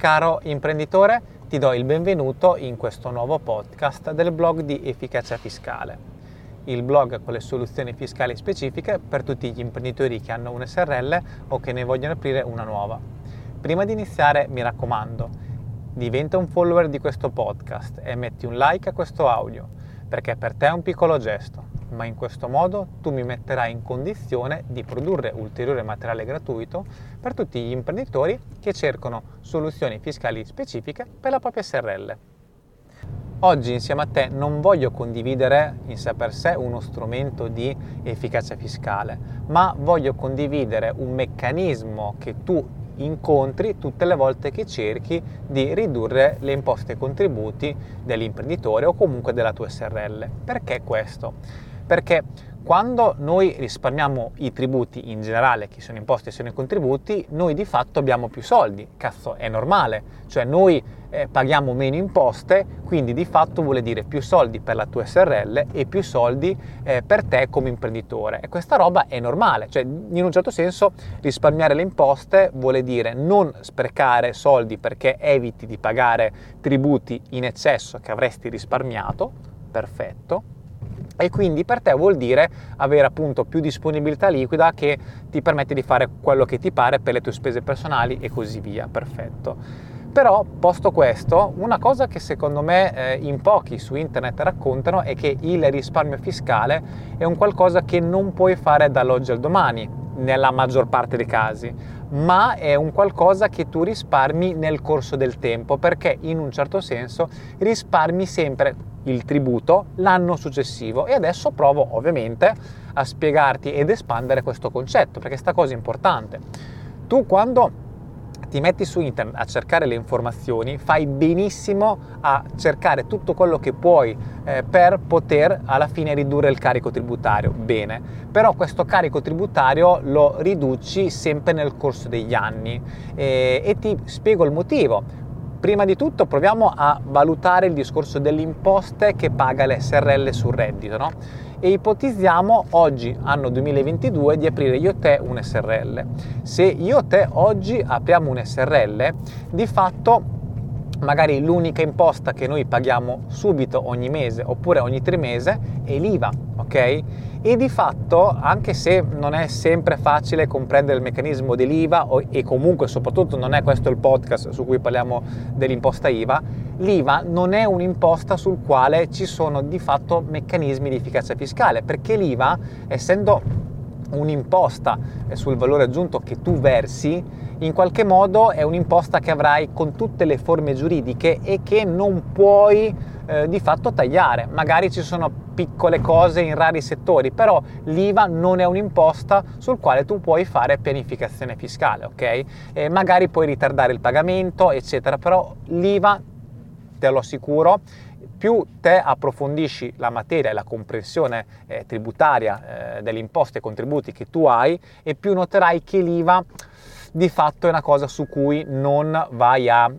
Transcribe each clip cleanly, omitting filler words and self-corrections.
Caro imprenditore, ti do il benvenuto in questo nuovo podcast del blog di Efficacia Fiscale, il blog con le soluzioni fiscali specifiche per tutti gli imprenditori che hanno un SRL o che ne vogliono aprire una nuova. Prima di iniziare, mi raccomando, diventa un follower di questo podcast e metti un like a questo audio, perché per te è un piccolo gesto, ma in questo modo tu mi metterai in condizione di produrre ulteriore materiale gratuito per tutti gli imprenditori che cercano soluzioni fiscali specifiche per la propria SRL. Oggi insieme a te non voglio condividere in sé per sé uno strumento di efficacia fiscale, ma voglio condividere un meccanismo che tu incontri tutte le volte che cerchi di ridurre le imposte e contributi dell'imprenditore o comunque della tua SRL. Perché questo? Perché quando noi risparmiamo i tributi in generale, che sono imposte e sono i contributi, noi di fatto abbiamo più soldi. Cazzo, è normale. Cioè noi paghiamo meno imposte, quindi di fatto vuol dire più soldi per la tua SRL e più soldi per te come imprenditore. E questa roba è normale. Cioè in un certo senso risparmiare le imposte vuole dire non sprecare soldi perché eviti di pagare tributi in eccesso che avresti risparmiato. Perfetto. E quindi per te vuol dire avere appunto più disponibilità liquida che ti permette di fare quello che ti pare per le tue spese personali e così via. Perfetto. Però, posto questo, una cosa che secondo me in pochi su internet raccontano è che il risparmio fiscale è un qualcosa che non puoi fare dall'oggi al domani, nella maggior parte dei casi, ma è un qualcosa che tu risparmi nel corso del tempo, perché in un certo senso risparmi sempre il tributo l'anno successivo. E adesso provo ovviamente a spiegarti ed espandere questo concetto, perché sta cosa è importante. Tu quando ti metti su internet a cercare le informazioni, fai benissimo a cercare tutto quello che puoi per poter alla fine ridurre il carico tributario. Bene, però questo carico tributario lo riduci sempre nel corso degli anni e ti spiego il motivo. Prima di tutto proviamo a valutare il discorso delle imposte che paga l'SRL sul reddito, no? E ipotizziamo oggi, anno 2022, di aprire io e te un SRL. Se io e te oggi apriamo un SRL, di fatto magari l'unica imposta che noi paghiamo subito ogni mese oppure ogni trimese è l'IVA, ok? E di fatto, anche se non è sempre facile comprendere il meccanismo dell'IVA e comunque soprattutto non è questo il podcast su cui parliamo dell'imposta IVA, l'IVA non è un'imposta sul quale ci sono di fatto meccanismi di efficacia fiscale, perché l'IVA, essendo un'imposta sul valore aggiunto che tu versi, in qualche modo è un'imposta che avrai con tutte le forme giuridiche e che non puoi di fatto tagliare. Magari ci sono piccole cose in rari settori, però l'IVA non è un'imposta sul quale tu puoi fare pianificazione fiscale, ok? E magari puoi ritardare il pagamento, eccetera, però l'IVA, te lo assicuro, più te approfondisci la materia e la comprensione tributaria delle imposte e contributi che tu hai, e più noterai che l'IVA di fatto è una cosa su cui non vai a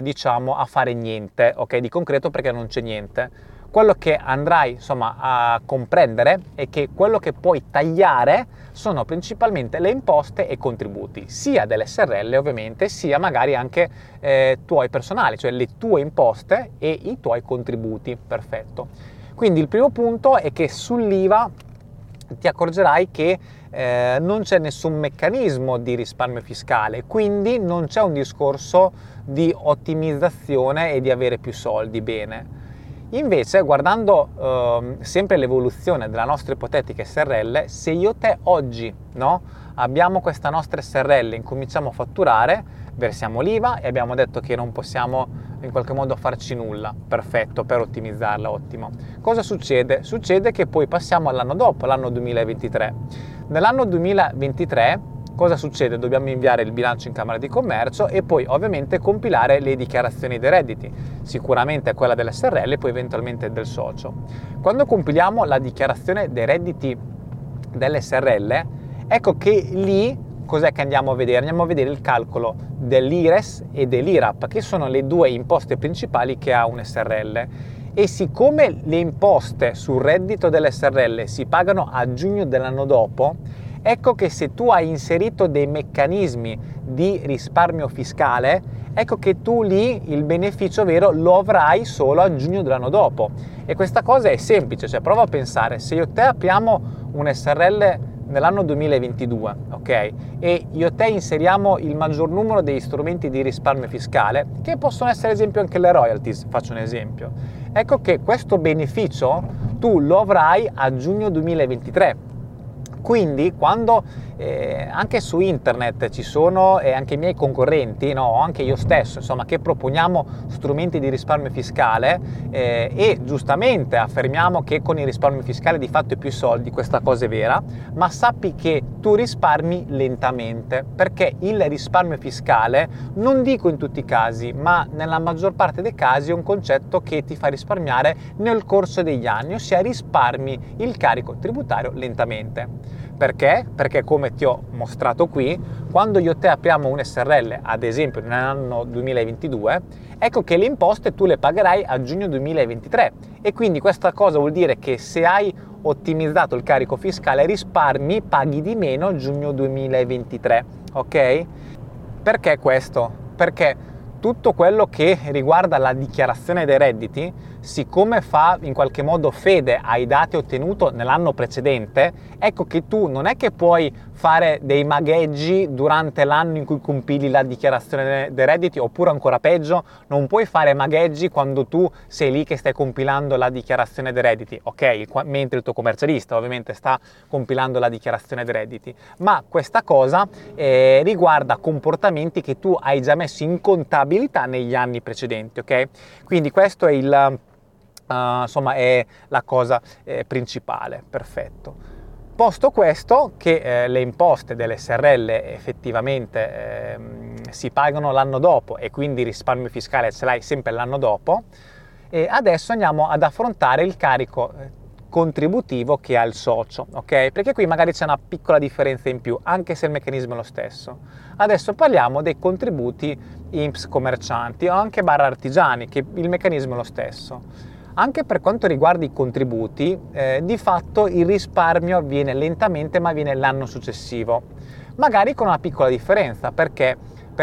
fare niente, ok, di concreto, perché non c'è niente. Quello che andrai insomma a comprendere è che quello che puoi tagliare sono principalmente le imposte e contributi, sia delle SRL ovviamente, sia magari anche tuoi personali, cioè le tue imposte e i tuoi contributi. Perfetto. Quindi il primo punto è che sull'IVA ti accorgerai che non c'è nessun meccanismo di risparmio fiscale, quindi non c'è un discorso di ottimizzazione e di avere più soldi. Bene. Invece, guardando sempre l'evoluzione della nostra ipotetica SRL, se io e te oggi, no, abbiamo questa nostra SRL e incominciamo a fatturare, versiamo l'IVA e abbiamo detto che non possiamo in qualche modo farci nulla. Perfetto, per ottimizzarla, ottimo. Cosa succede? Succede che poi passiamo all'anno dopo, l'anno 2023. Nell'anno 2023 cosa succede? Dobbiamo inviare il bilancio in Camera di Commercio e poi ovviamente compilare le dichiarazioni dei redditi, sicuramente quella dell'SRL e poi eventualmente del socio. Quando compiliamo la dichiarazione dei redditi dell'SRL, ecco che lì cos'è che andiamo a vedere? Andiamo a vedere il calcolo dell'IRES e dell'IRAP, che sono le due imposte principali che ha un SRL. E siccome le imposte sul reddito dell'SRL si pagano a giugno dell'anno dopo, ecco che se tu hai inserito dei meccanismi di risparmio fiscale, ecco che tu lì il beneficio vero lo avrai solo a giugno dell'anno dopo. E questa cosa è semplice, cioè prova a pensare, se io e te apriamo un SRL nell'anno 2022, ok? E io e te inseriamo il maggior numero degli strumenti di risparmio fiscale, che possono essere ad esempio anche le royalties, faccio un esempio. Ecco che questo beneficio tu lo avrai a giugno 2023. Quindi quando anche su internet ci sono anche i miei concorrenti, no, anche io stesso, insomma, che proponiamo strumenti di risparmio fiscale e giustamente affermiamo che con il risparmio fiscale di fatto hai più soldi, questa cosa è vera, ma sappi che tu risparmi lentamente, perché il risparmio fiscale, non dico in tutti i casi, ma nella maggior parte dei casi è un concetto che ti fa risparmiare nel corso degli anni, ossia risparmi il carico tributario lentamente. Perché? Perché come ti ho mostrato qui, quando io e te apriamo un SRL, ad esempio nell'anno 2022, ecco che le imposte tu le pagherai a giugno 2023 e quindi questa cosa vuol dire che se hai ottimizzato il carico fiscale risparmi, paghi di meno a giugno 2023, ok? Perché questo? Perché tutto quello che riguarda la dichiarazione dei redditi, siccome fa in qualche modo fede ai dati ottenuti nell'anno precedente, ecco che tu non è che puoi fare dei magheggi durante l'anno in cui compili la dichiarazione dei redditi, oppure ancora peggio, non puoi fare magheggi quando tu sei lì che stai compilando la dichiarazione dei redditi, ok? Mentre il tuo commercialista ovviamente sta compilando la dichiarazione dei redditi, ma questa cosa riguarda comportamenti che tu hai già messo in contabilità negli anni precedenti, ok? Quindi questo è insomma è la cosa principale, perfetto. Posto questo che le imposte delle SRL effettivamente si pagano l'anno dopo e quindi il risparmio fiscale ce l'hai sempre l'anno dopo, e adesso andiamo ad affrontare il carico contributivo che ha il socio, ok? Perché qui magari c'è una piccola differenza in più, anche se il meccanismo è lo stesso. Adesso parliamo dei contributi INPS commercianti o anche barra artigiani, che il meccanismo è lo stesso. Anche per quanto riguarda i contributi, di fatto il risparmio avviene lentamente, ma avviene l'anno successivo. Magari con una piccola differenza, perché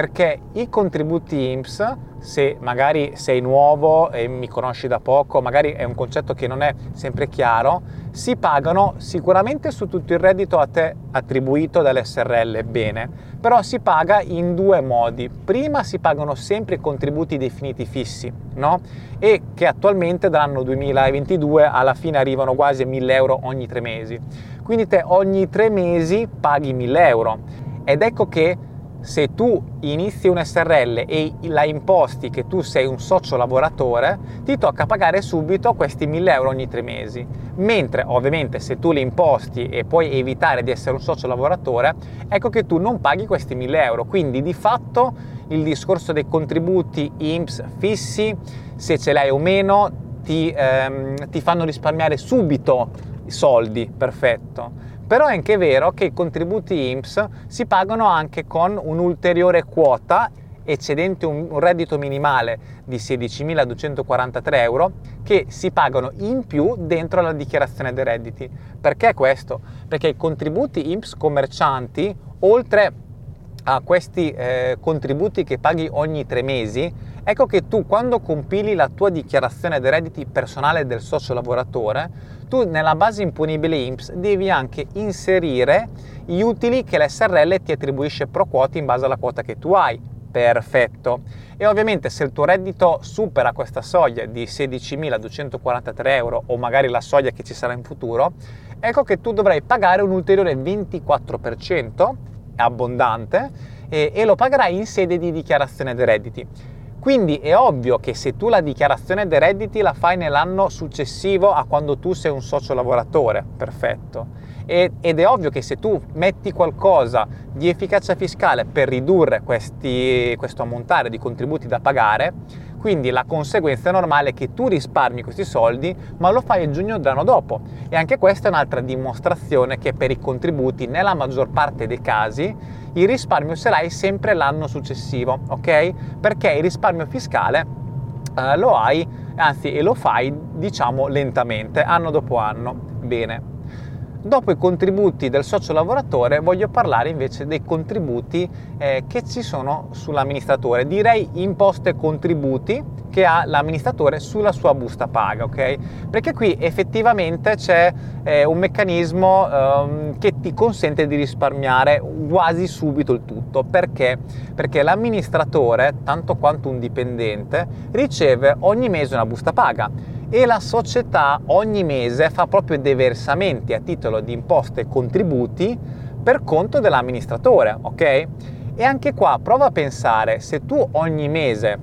i contributi INPS, se magari sei nuovo e mi conosci da poco, magari è un concetto che non è sempre chiaro, si pagano sicuramente su tutto il reddito a te attribuito dall'SRL, bene, però si paga in due modi. Prima si pagano sempre i contributi definiti fissi, no? E che attualmente dall'anno 2022 alla fine arrivano quasi a 1.000 euro ogni 3 mesi. Quindi te ogni 3 mesi paghi 1.000 euro. Ed ecco che se tu inizi un SRL e la imposti che tu sei un socio lavoratore, ti tocca pagare subito questi 1.000 euro ogni 3 mesi. Mentre ovviamente se tu li imposti e puoi evitare di essere un socio lavoratore, ecco che tu non paghi questi 1.000 euro. Quindi di fatto il discorso dei contributi INPS fissi, se ce l'hai o meno, ti fanno risparmiare subito i soldi, perfetto. Però è anche vero che i contributi INPS si pagano anche con un'ulteriore quota eccedente un reddito minimale di 16.243 euro che si pagano in più dentro la dichiarazione dei redditi. Perché questo? Perché i contributi INPS commercianti, oltre a questi contributi che paghi ogni 3 mesi, ecco che tu quando compili la tua dichiarazione dei redditi personale del socio lavoratore, tu nella base imponibile INPS devi anche inserire gli utili che l'SRL ti attribuisce pro quote in base alla quota che tu hai. Perfetto. E ovviamente se il tuo reddito supera questa soglia di 16.243 euro o magari la soglia che ci sarà in futuro, ecco che tu dovrai pagare un ulteriore 24% abbondante e lo pagherai in sede di dichiarazione dei redditi. Quindi è ovvio che se tu la dichiarazione dei redditi la fai nell'anno successivo a quando tu sei un socio lavoratore, perfetto, ed è ovvio che se tu metti qualcosa di efficacia fiscale per ridurre questo ammontare di contributi da pagare, quindi la conseguenza normale è che tu risparmi questi soldi, ma lo fai a giugno dell'anno dopo. E anche questa è un'altra dimostrazione che per i contributi, nella maggior parte dei casi, il risparmio sarai sempre l'anno successivo, ok? Perché il risparmio fiscale lo hai, anzi, e lo fai, diciamo, lentamente, anno dopo anno. Bene. Dopo i contributi del socio lavoratore voglio parlare invece dei contributi che ci sono sull'amministratore, direi imposte e contributi che ha l'amministratore sulla sua busta paga, ok? Perché qui effettivamente c'è un meccanismo che ti consente di risparmiare quasi subito il tutto. Perché? Perché l'amministratore, tanto quanto un dipendente, riceve ogni mese una busta paga e la società ogni mese fa proprio dei versamenti a titolo di imposte e contributi per conto dell'amministratore, ok? E anche qua prova a pensare, se tu ogni mese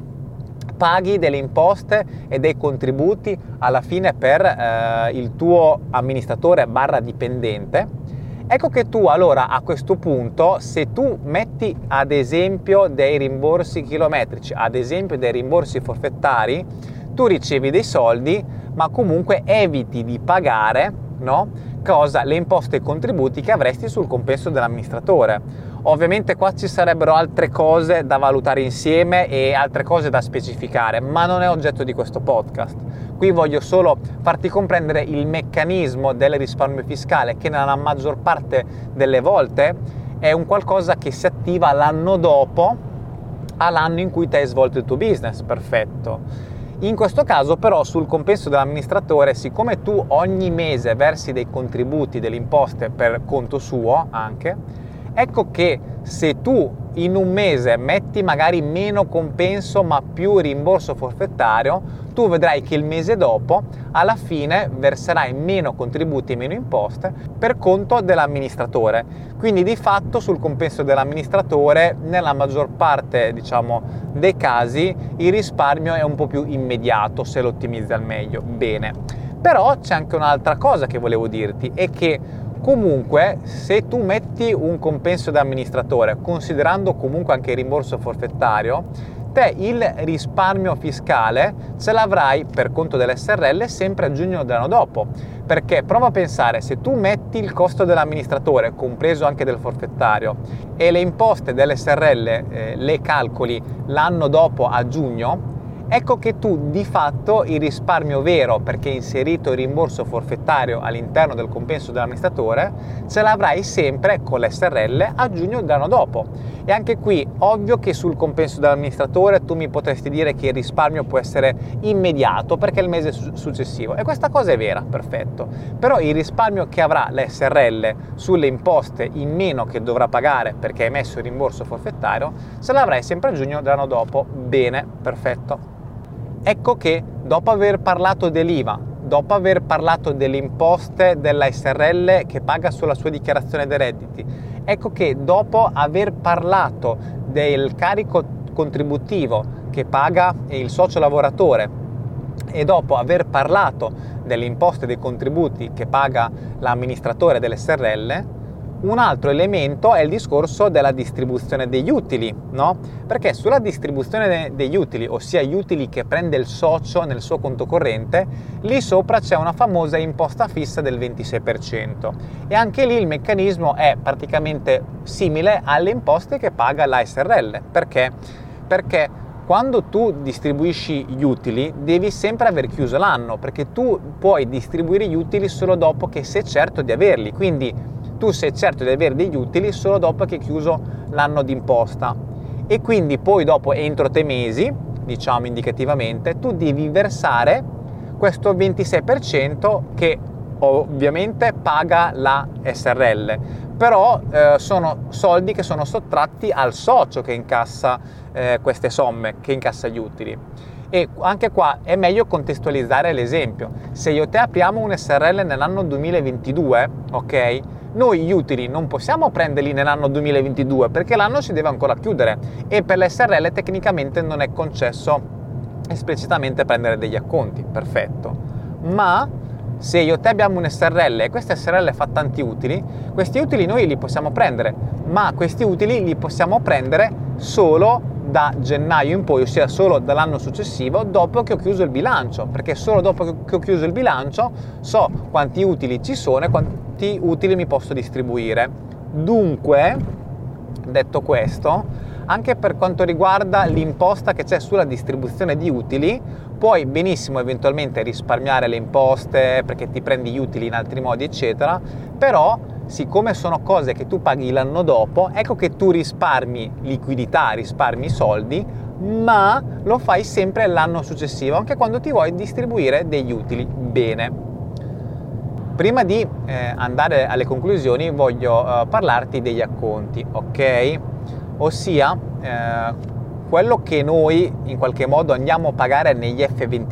paghi delle imposte e dei contributi alla fine per il tuo amministratore / dipendente, ecco che tu allora a questo punto, se tu metti ad esempio dei rimborsi chilometrici, ad esempio dei rimborsi forfettari, tu ricevi dei soldi ma comunque eviti di pagare, no? Le imposte e i contributi che avresti sul compenso dell'amministratore. Ovviamente qua ci sarebbero altre cose da valutare insieme e altre cose da specificare, ma non è oggetto di questo podcast. Qui voglio solo farti comprendere il meccanismo del risparmio fiscale, che nella maggior parte delle volte è un qualcosa che si attiva l'anno dopo all'anno in cui ti hai svolto il tuo business. Perfetto. In questo caso però sul compenso dell'amministratore, siccome tu ogni mese versi dei contributi, delle imposte per conto suo anche, ecco che se tu in un mese metti magari meno compenso ma più rimborso forfettario, tu vedrai che il mese dopo alla fine verserai meno contributi e meno imposte per conto dell'amministratore. Quindi di fatto sul compenso dell'amministratore nella maggior parte, dei casi il risparmio è un po' più immediato se lo ottimizzi al meglio. Bene, però c'è anche un'altra cosa che volevo dirti, è che comunque se tu metti un compenso da amministratore considerando comunque anche il rimborso forfettario, te il risparmio fiscale ce l'avrai per conto dell'SRL sempre a giugno dell'anno dopo. Perché prova a pensare, se tu metti il costo dell'amministratore compreso anche del forfettario e le imposte dell'SRL le calcoli l'anno dopo a giugno, ecco che tu di fatto il risparmio vero, perché hai inserito il rimborso forfettario all'interno del compenso dell'amministratore, ce l'avrai sempre con l'SRL a giugno dell'anno dopo. E anche qui ovvio che sul compenso dell'amministratore tu mi potresti dire che il risparmio può essere immediato perché è il mese successivo, e questa cosa è vera, perfetto, però il risparmio che avrà l'SRL sulle imposte in meno che dovrà pagare perché hai messo il rimborso forfettario ce l'avrai sempre a giugno dell'anno dopo. Bene, perfetto. Ecco che dopo aver parlato dell'IVA, dopo aver parlato delle imposte della SRL che paga sulla sua dichiarazione dei redditi, ecco che dopo aver parlato del carico contributivo che paga il socio lavoratore e dopo aver parlato delle imposte e dei contributi che paga l'amministratore dell'SRL, un altro elemento è il discorso della distribuzione degli utili, no? Perché sulla distribuzione degli utili, ossia gli utili che prende il socio nel suo conto corrente, lì sopra c'è una famosa imposta fissa del 26%, e anche lì il meccanismo è praticamente simile alle imposte che paga la SRL. Perché? Perché quando tu distribuisci gli utili devi sempre aver chiuso l'anno, perché tu puoi distribuire gli utili solo dopo che sei certo di averli, quindi tu sei certo di avere degli utili solo dopo che hai chiuso l'anno d'imposta, e quindi poi dopo entro 3 mesi, diciamo indicativamente, tu devi versare questo 26% che ovviamente paga la SRL, però sono soldi che sono sottratti al socio che incassa queste somme, che incassa gli utili. E anche qua è meglio contestualizzare l'esempio. Se io e te apriamo un SRL nell'anno 2022, ok? Noi gli utili non possiamo prenderli nell'anno 2022 perché l'anno si deve ancora chiudere e per l'SRL tecnicamente non è concesso esplicitamente prendere degli acconti, perfetto. Ma se io e te abbiamo un SRL e questo SRL fa tanti utili, questi utili noi li possiamo prendere, ma questi utili li possiamo prendere solo da gennaio in poi, ossia solo dall'anno successivo dopo che ho chiuso il bilancio, perché solo dopo che ho chiuso il bilancio so quanti utili ci sono e quanti utili mi posso distribuire. Dunque, detto questo, Anche per quanto riguarda l'imposta che c'è sulla distribuzione di utili, puoi benissimo eventualmente risparmiare le imposte perché ti prendi gli utili in altri modi, eccetera, però siccome sono cose che tu paghi l'anno dopo, ecco che tu risparmi liquidità, risparmi soldi, ma lo fai sempre l'anno successivo, anche quando ti vuoi distribuire degli utili bene. Prima di andare alle conclusioni voglio parlarti degli acconti, ok? Ossia quello che noi in qualche modo andiamo a pagare negli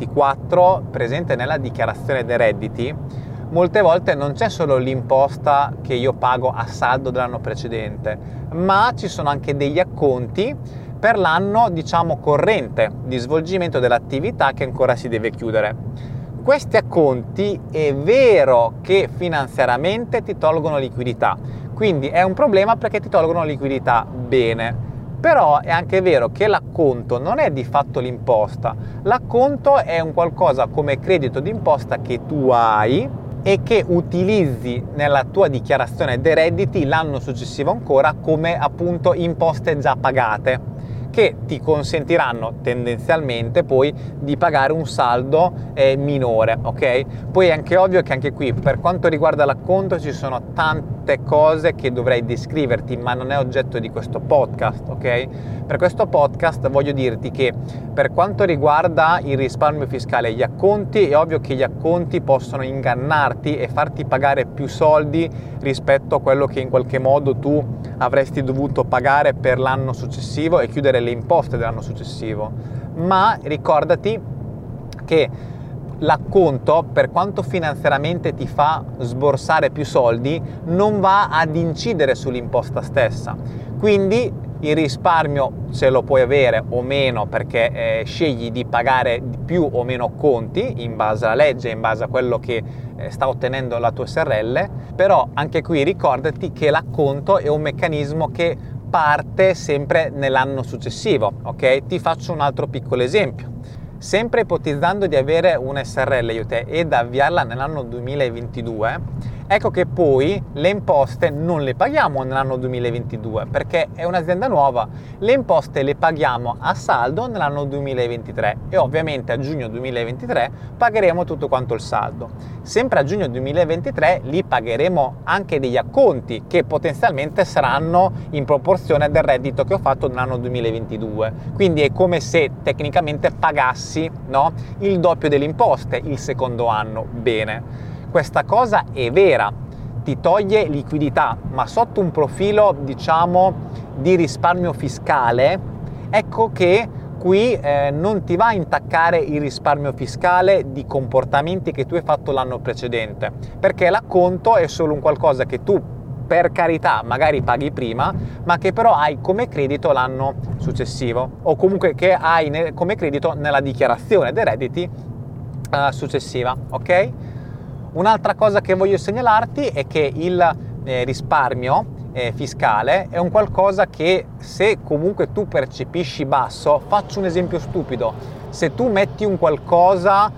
F24 presente nella dichiarazione dei redditi. Molte volte non c'è solo l'imposta che io pago a saldo dell'anno precedente, ma ci sono anche degli acconti per l'anno, diciamo, corrente di svolgimento dell'attività che ancora si deve chiudere. Questi acconti è vero che finanziariamente ti tolgono liquidità, quindi è un problema perché ti tolgono liquidità, bene. Però è anche vero che l'acconto non è di fatto l'imposta, l'acconto è un qualcosa come credito d'imposta che tu hai e che utilizzi nella tua dichiarazione dei redditi l'anno successivo ancora come appunto imposte già pagate, che ti consentiranno tendenzialmente poi di pagare un saldo minore, ok? Poi è anche ovvio che anche qui per quanto riguarda l'acconto ci sono tante cose che dovrei descriverti, ma non è oggetto di questo podcast, ok? Per questo podcast voglio dirti che per quanto riguarda il risparmio fiscale e gli acconti, è ovvio che gli acconti possono ingannarti e farti pagare più soldi rispetto a quello che in qualche modo tu avresti dovuto pagare per l'anno successivo e chiudere le imposte dell'anno successivo. Ma ricordati che l'acconto, per quanto finanziariamente ti fa sborsare più soldi, non va ad incidere sull'imposta stessa. Quindi il risparmio ce lo puoi avere o meno perché scegli di pagare più o meno conti in base alla legge, in base a quello che sta ottenendo la tua SRL, però anche qui ricordati che l'acconto è un meccanismo che parte sempre nell'anno successivo, ok? Ti faccio un altro piccolo esempio. Sempre ipotizzando di avere una SRL io te ed avviarla nell'anno 2022, ecco che poi le imposte non le paghiamo nell'anno 2022 perché è un'azienda nuova, le imposte le paghiamo a saldo nell'anno 2023 e ovviamente a giugno 2023 pagheremo tutto quanto il saldo. Sempre a giugno 2023 lì pagheremo anche degli acconti che potenzialmente saranno in proporzione del reddito che ho fatto nell'anno 2022, quindi è come se tecnicamente pagassi, no, il doppio delle imposte il secondo anno. Bene, questa cosa è vera, ti toglie liquidità, ma sotto un profilo, diciamo, di risparmio fiscale, ecco che qui non ti va a intaccare il risparmio fiscale di comportamenti che tu hai fatto l'anno precedente, perché l'acconto è solo un qualcosa che tu, per carità, magari paghi prima, ma che però hai come credito l'anno successivo, o comunque che hai come credito nella dichiarazione dei redditi successiva, ok? Un'altra cosa che voglio segnalarti è che il risparmio fiscale è un qualcosa che, se comunque tu percepisci basso, faccio un esempio stupido, se tu metti un qualcosa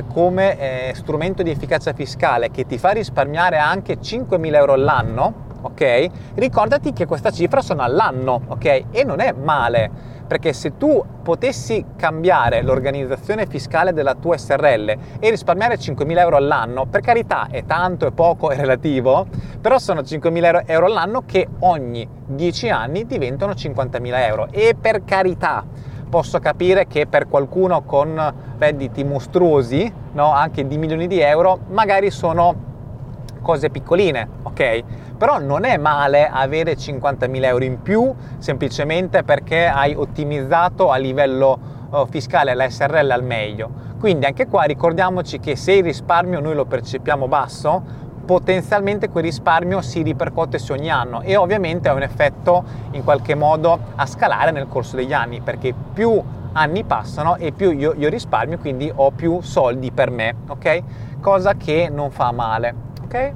come strumento di efficacia fiscale che ti fa risparmiare anche 5.000 euro all'anno, ok? Ricordati che questa cifra sono all'anno, ok? E non è male, perché se tu potessi cambiare l'organizzazione fiscale della tua SRL e risparmiare 5.000 euro all'anno, per carità è tanto, è poco, è relativo, però sono 5.000 euro all'anno che ogni 10 anni diventano 50.000 euro e per carità posso capire che per qualcuno con redditi mostruosi, no, anche di milioni di euro, magari sono cose piccoline, ok? Però non è male avere 50.000 euro in più semplicemente perché hai ottimizzato a livello fiscale la SRL al meglio. Quindi anche qua ricordiamoci che se il risparmio noi lo percepiamo basso, potenzialmente quel risparmio si ripercuote su ogni anno e ovviamente ha un effetto in qualche modo a scalare nel corso degli anni, perché più anni passano e più io risparmio, quindi ho più soldi per me, ok? Cosa che non fa male, ok?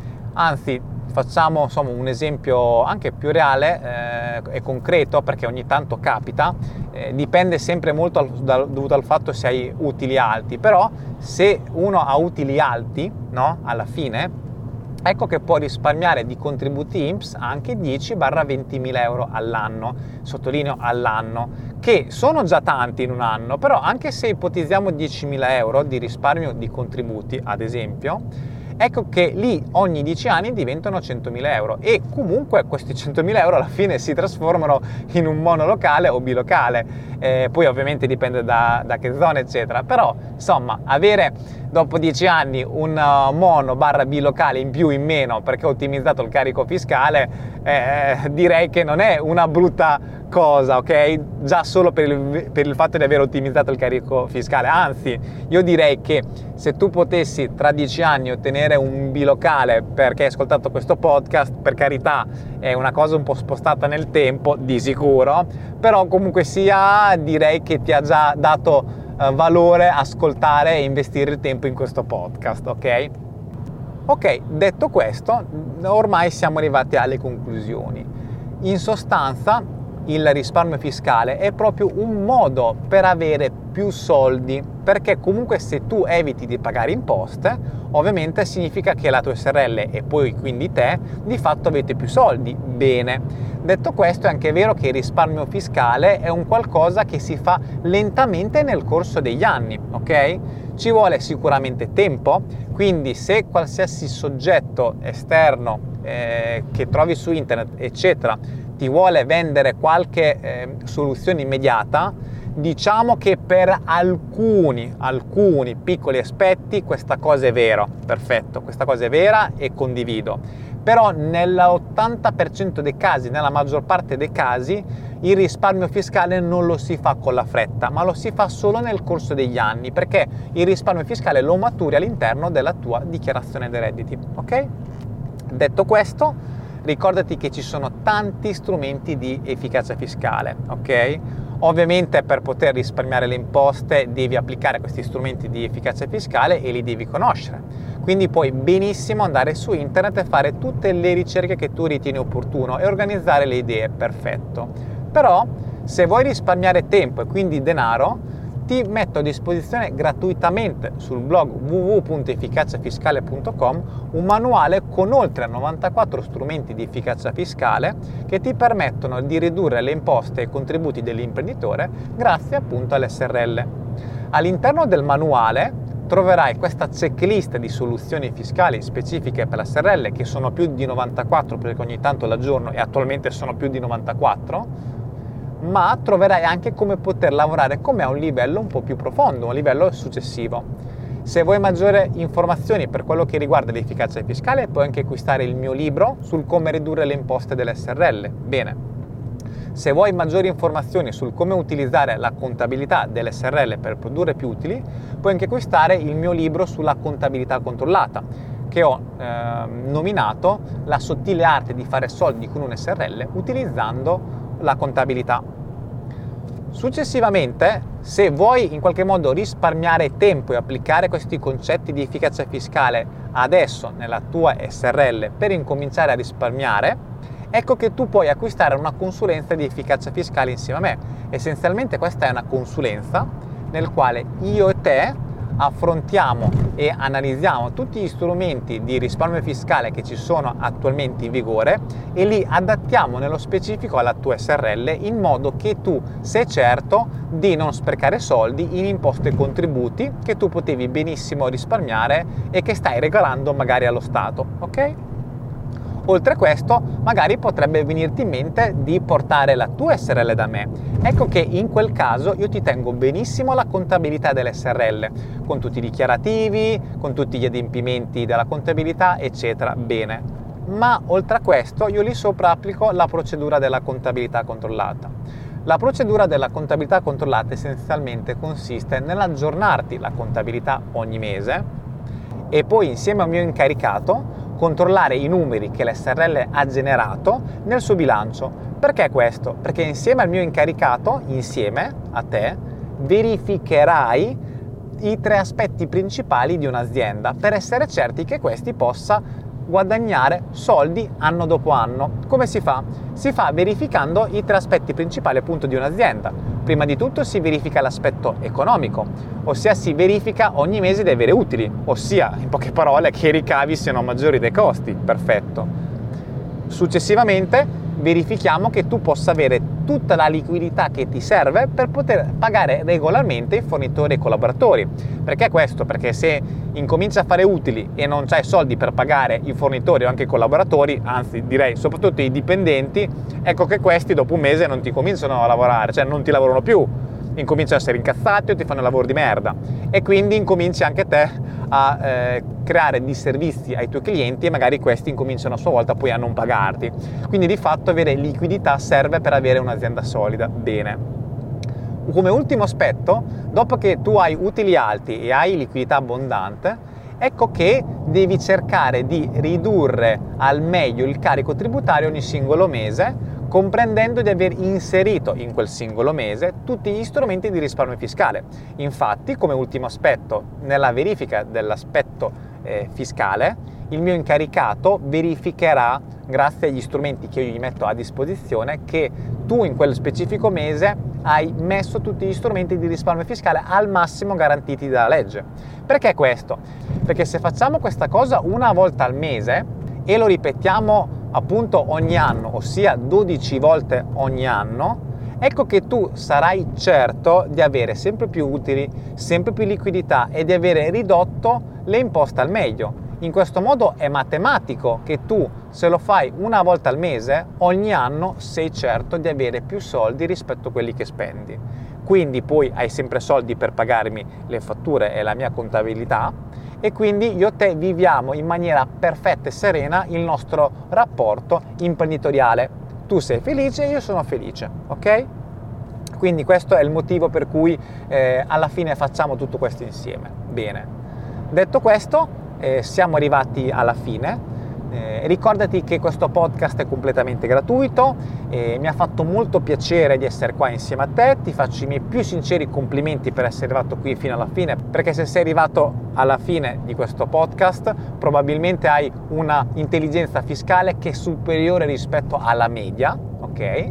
Anzi, facciamo insomma un esempio anche più reale e concreto, perché ogni tanto capita, dipende sempre molto dovuto al fatto se hai utili alti, però se uno ha utili alti, no, alla fine ecco che può risparmiare di contributi INPS anche 10-20.000 euro all'anno, sottolineo all'anno, che sono già tanti in un anno, però anche se ipotizziamo 10.000 euro di risparmio di contributi, ad esempio, ecco che lì ogni 10 anni diventano 100.000 euro e comunque questi 100.000 euro alla fine si trasformano in un monolocale o bilocale, poi ovviamente dipende da che zona eccetera, però insomma avere dopo 10 anni un mono/bilocale in più in meno perché ho ottimizzato il carico fiscale, direi che non è una brutta cosa, ok? Già solo per il fatto di aver ottimizzato il carico fiscale, anzi io direi che se tu potessi tra 10 anni ottenere un bilocale perché hai ascoltato questo podcast, per carità è una cosa un po' spostata nel tempo di sicuro, però comunque sia direi che ti ha già dato valore ascoltare e investire il tempo in questo podcast, ok? Ok, detto questo, ormai siamo arrivati alle conclusioni. In sostanza il risparmio fiscale è proprio un modo per avere più soldi, perché comunque se tu eviti di pagare imposte, ovviamente significa che la tua SRL e poi quindi te di fatto avete più soldi. Bene, detto questo è anche vero che il risparmio fiscale è un qualcosa che si fa lentamente nel corso degli anni, ok? Ci vuole sicuramente tempo, quindi se qualsiasi soggetto esterno che trovi su internet eccetera ti vuole vendere qualche soluzione immediata, diciamo che per alcuni piccoli aspetti questa cosa è vera, perfetto, questa cosa è vera e condivido, però nell'80% dei casi, nella maggior parte dei casi, il risparmio fiscale non lo si fa con la fretta, ma lo si fa solo nel corso degli anni, perché il risparmio fiscale lo maturi all'interno della tua dichiarazione dei redditi, ok? Detto questo, ricordati che ci sono tanti strumenti di efficacia fiscale, ok? Ovviamente per poter risparmiare le imposte devi applicare questi strumenti di efficacia fiscale e li devi conoscere. Quindi puoi benissimo andare su internet e fare tutte le ricerche che tu ritieni opportuno e organizzare le idee, perfetto. Però se vuoi risparmiare tempo e quindi denaro, ti metto a disposizione gratuitamente sul blog www.efficaciafiscale.com un manuale con oltre 94 strumenti di efficacia fiscale che ti permettono di ridurre le imposte e i contributi dell'imprenditore grazie appunto all'SRL. All'interno del manuale troverai questa checklist di soluzioni fiscali specifiche per la SRL, che sono più di 94 perché ogni tanto l'aggiorno e attualmente sono più di 94, ma troverai anche come poter lavorare con me a un livello un po' più profondo, un livello successivo. Se vuoi maggiori informazioni per quello che riguarda l'efficacia fiscale, puoi anche acquistare il mio libro sul come ridurre le imposte dell'SRL. Bene, se vuoi maggiori informazioni sul come utilizzare la contabilità dell'SRL per produrre più utili, puoi anche acquistare il mio libro sulla contabilità controllata, che ho nominato La sottile arte di fare soldi con un SRL utilizzando la contabilità. Successivamente, se vuoi in qualche modo risparmiare tempo e applicare questi concetti di efficacia fiscale adesso nella tua SRL per incominciare a risparmiare, ecco che tu puoi acquistare una consulenza di efficacia fiscale insieme a me. Essenzialmente questa è una consulenza nel quale io e te affrontiamo e analizziamo tutti gli strumenti di risparmio fiscale che ci sono attualmente in vigore e li adattiamo nello specifico alla tua SRL in modo che tu sei certo di non sprecare soldi in imposte e contributi che tu potevi benissimo risparmiare e che stai regalando magari allo Stato, ok? Oltre a questo, magari potrebbe venirti in mente di portare la tua SRL da me. Ecco che in quel caso io ti tengo benissimo la contabilità dell'SRL, con tutti i dichiarativi, con tutti gli adempimenti della contabilità, eccetera. Bene. Ma oltre a questo, io lì sopra applico la procedura della contabilità controllata. La procedura della contabilità controllata essenzialmente consiste nell'aggiornarti la contabilità ogni mese e poi insieme al mio incaricato controllare i numeri che l'SRL ha generato nel suo bilancio. Perché questo? Perché insieme al mio incaricato, insieme a te, verificherai i 3 aspetti principali di un'azienda per essere certi che questi possa guadagnare soldi anno dopo anno. Come si fa? Si fa verificando i 3 aspetti principali appunto di un'azienda. Prima di tutto si verifica l'aspetto economico, ossia si verifica ogni mese di avere utili, ossia in poche parole che i ricavi siano maggiori dei costi. Perfetto. Successivamente verifichiamo che tu possa avere tutta la liquidità che ti serve per poter pagare regolarmente i fornitori e i collaboratori. Perché questo? Perché se incominci a fare utili e non c'hai soldi per pagare i fornitori o anche i collaboratori, anzi direi soprattutto i dipendenti, ecco che questi dopo un mese non ti cominciano a lavorare, cioè non ti lavorano più, incominciano a essere incazzati o ti fanno lavoro di merda e quindi incominci anche te a creare disservizi ai tuoi clienti e magari questi incominciano a sua volta poi a non pagarti. Quindi di fatto avere liquidità serve per avere un'azienda solida. Bene. Come ultimo aspetto, dopo che tu hai utili alti e hai liquidità abbondante, ecco che devi cercare di ridurre al meglio il carico tributario ogni singolo mese, comprendendo di aver inserito in quel singolo mese tutti gli strumenti di risparmio fiscale. Infatti, come ultimo aspetto, nella verifica dell'aspetto fiscale, il mio incaricato verificherà, grazie agli strumenti che io gli metto a disposizione, che tu in quel specifico mese hai messo tutti gli strumenti di risparmio fiscale al massimo garantiti dalla legge. Perché questo? Perché se facciamo questa cosa una volta al mese e lo ripetiamo appunto ogni anno, ossia 12 volte ogni anno, ecco che tu sarai certo di avere sempre più utili, sempre più liquidità e di avere ridotto le imposte al meglio. In questo modo è matematico che tu, se lo fai una volta al mese, ogni anno sei certo di avere più soldi rispetto a quelli che spendi. Quindi poi hai sempre soldi per pagarmi le fatture e la mia contabilità, e quindi io e te viviamo in maniera perfetta e serena il nostro rapporto imprenditoriale. Tu sei felice e io sono felice, ok? Quindi questo è il motivo per cui alla fine facciamo tutto questo insieme. Bene, detto questo, siamo arrivati alla fine. Ricordati che questo podcast è completamente gratuito, mi ha fatto molto piacere di essere qua insieme a te, ti faccio i miei più sinceri complimenti per essere arrivato qui fino alla fine, perché se sei arrivato alla fine di questo podcast probabilmente hai una intelligenza fiscale che è superiore rispetto alla media, ok?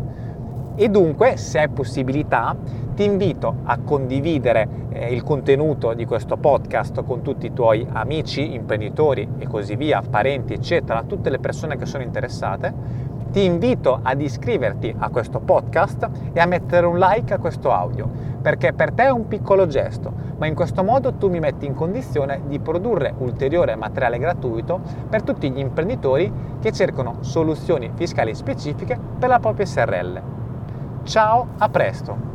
E dunque, se hai possibilità, ti invito a condividere il contenuto di questo podcast con tutti i tuoi amici, imprenditori e così via, parenti, eccetera, tutte le persone che sono interessate. Ti invito ad iscriverti a questo podcast e a mettere un like a questo audio, perché per te è un piccolo gesto, ma in questo modo tu mi metti in condizione di produrre ulteriore materiale gratuito per tutti gli imprenditori che cercano soluzioni fiscali specifiche per la propria SRL. Ciao, a presto!